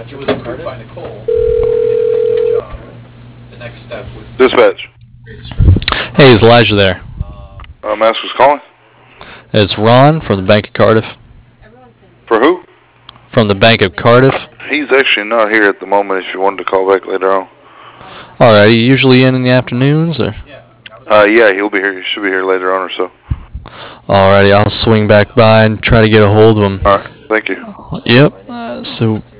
After it was approved by Nicole, we did a big enough job. The next step would be Dispatch. Hey, is Elijah there? Mask was calling. It's Ron from the Bank of Cardiff. For who? From the Bank of Cardiff. He's actually not here at the moment. If you wanted to call back later on. All right, are you usually in the afternoons, or? Yeah, he'll be here. He should be here later on or so. Alrighty, I'll swing back by and try to get a hold of him. All right, thank you. Yep. So